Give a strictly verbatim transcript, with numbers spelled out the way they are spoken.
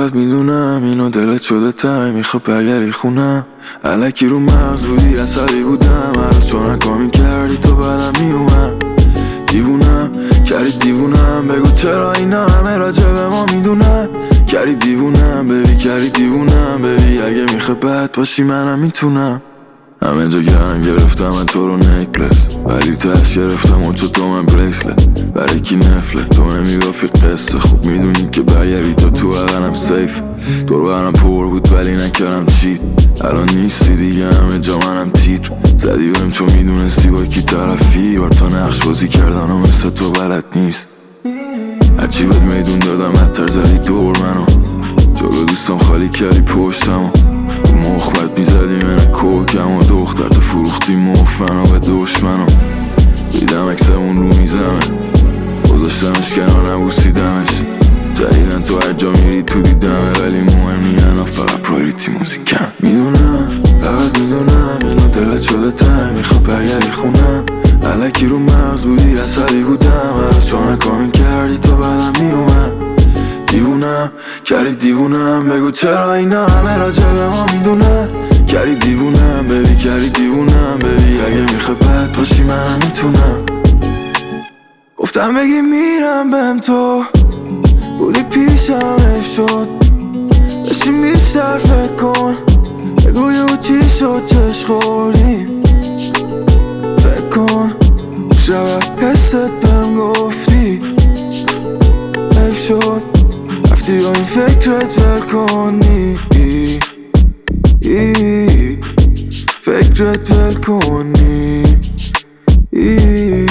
فقط میدونم اینو دلت شده تای میخواد برگردی خونم. الکی رو مغز بودی عصبی بودم هر روز چون کامی کردی تو بعدم میومم. دیوونم کردی دیوونم بگو چرا اینا همه راجع به ما میدونم. کردی دیوونم ببی کردی دیوونم ببی اگه میخواد بد باشی منم میتونم. همه جا گرم گرفتم من تو رو نکلس ولی تش گرفتم اون چو تو من بریسلت. برای کی نفلت تو نمیگافی قصه خوب میدونی که برگردی تا تو اقنم سیف. دور برم پر بود ولی نکردم چیت. الان نیستی دیگه همه جا منم تیتر زدی بهم چون میدونستی با کی طرفی. بار تا نقش بازی کردن و مثل تو بلد نیست. هرچی بهت میدون دادم حتر زدی دور منو جلو دوستم خالی کردی پشتمو. مخبت میزدی من کوکم و دختر تو فروختی مفنو به دشمنو. دیدم اکسمون رو میزمه گذاشتمش کنار نبوسیدمش. جدیدن تو هر جا میری تو دیدمه ولی مهم نیانا فقط پرایوریتی موزیکم. میدونم فقط میدونم اینو دلت شده تای میخواد برگردی خونم. الکی رو مغز بودی عصبی بودم هر روز چون کامی کردی تو بعدم میومم. دیوونم کردی دیوونم بگو چرا اینا همه راجع به ما میدونم. کردی دیوونم ببی کردی دیوونم ببی اگه میخوای بد باشی منم میتونم. گفتم بگی میرم بهم تو بودی پیشم حیف شد بشین بیشتر فکر کن بگو یهو چی شد چش خوردیم. فکر کن شب حست بهم گفتی حیف شد رفتی با این فکرت ول کنی فکرت ول کنی